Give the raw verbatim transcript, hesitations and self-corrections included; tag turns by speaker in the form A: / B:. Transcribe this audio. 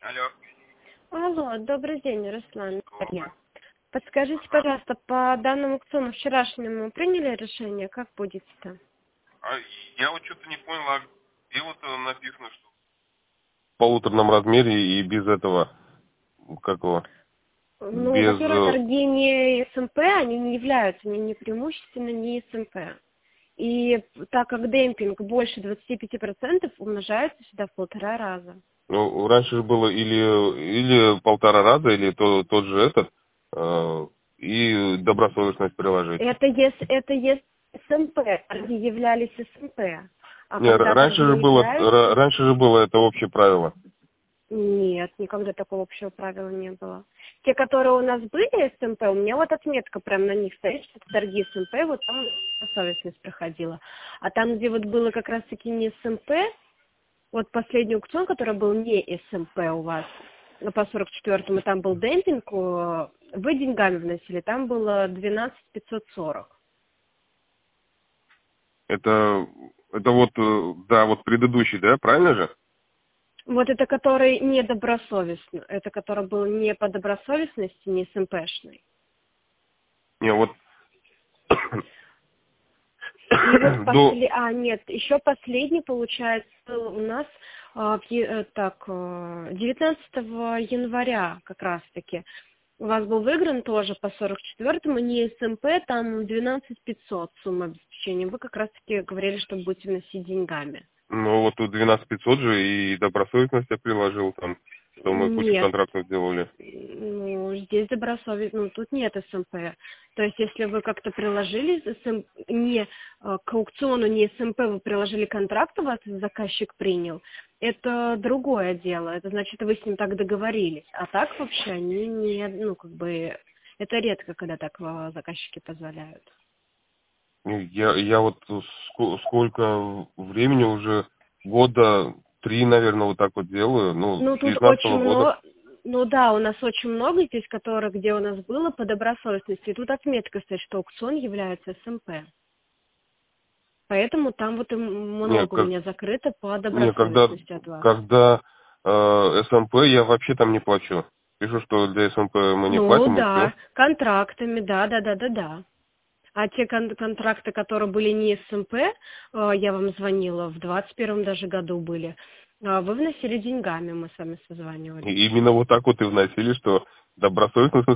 A: Алло.
B: Алло, добрый день, Руслан. Мария. Подскажите, пожалуйста, по данному аукциону вчерашнему приняли решение, как будет там?
A: А я вот что-то не понял, а где вот э, написано, что в полуторном размере и без этого, как его,
B: Ну,
A: без...
B: во-первых,
A: э,
B: торги не СМП, они не являются ни, ни преимущественно не СМП. И так как демпинг больше двадцати пяти процентов, умножается сюда в полтора раза.
A: Ну, раньше же было или, или полтора раза, или то, тот же этот, э, и добросовестность приложить.
B: Это если, это если СМП, торги являлись СМП. А
A: Не, р-
B: когда
A: раньше
B: торги
A: же
B: не
A: было,
B: являются,
A: р- раньше же было это общее правило.
B: нет, никогда такого общего правила не было. Те, которые у нас были СМП, у меня вот отметка прям на них стоит, что это торги СМП, вот там совестность проходила. А там, где вот было как раз-таки не СМП, вот последний аукцион, который был не СМП у вас, ну, по сорок четвёртому, там был демпинг, э, вы деньгами вносили, там было двенадцать пятьсот сорок.
A: Это, это вот, э, да, вот предыдущий, да, правильно же?
B: Вот это который недобросовестный, это который был не по добросовестности, не СМПшный.
A: Не, вот
B: И вот
A: до...
B: после, а нет, еще последний получается был у нас а, в е- э, так э, девятнадцатого января как раз таки у вас был выигран тоже по сорок четвёртому не СМП, там двенадцать пятьсот сумма обеспечения. Вы как раз таки говорили, что будете вносить деньгами.
A: Ну, вот тут двенадцать пятьсот же и добросовестность я приложил там, что мы кучу
B: Нет,
A: контрактов сделали.
B: ну, здесь добросовестно, ну, тут нет СМП. То есть, если вы как-то приложили СМ... не э, к аукциону, не СМП, вы приложили контракт, у вас заказчик принял, это другое дело. Это значит, вы с ним так договорились. А так вообще они не, ну, как бы, это редко, когда так э, заказчики позволяют.
A: Ну, Я, я вот ско- сколько времени уже, года три, наверное, вот так вот делаю, ну,
B: Ну,
A: с
B: тут очень
A: девятнадцатого года.
B: много, ну да, у нас очень много здесь, которых, где у нас было по добросовестности. И тут отметка стоит, что аукцион является СМП. Поэтому там вот и
A: Не,
B: много у
A: как,
B: меня закрыто по
A: не, когда,
B: добросовестности от вас.
A: когда э, СМП я вообще там не плачу. Пишу, что для СМП мы не
B: Ну
A: платим и все.
B: да, контрактами, да, да, да, да, да. А те кон- контракты, которые были не СМП, э, я вам звонила, в двадцать первом даже году были, э, вы вносили деньгами, мы с вами созванивались.
A: И именно вот так вот и вносили, что добросовестность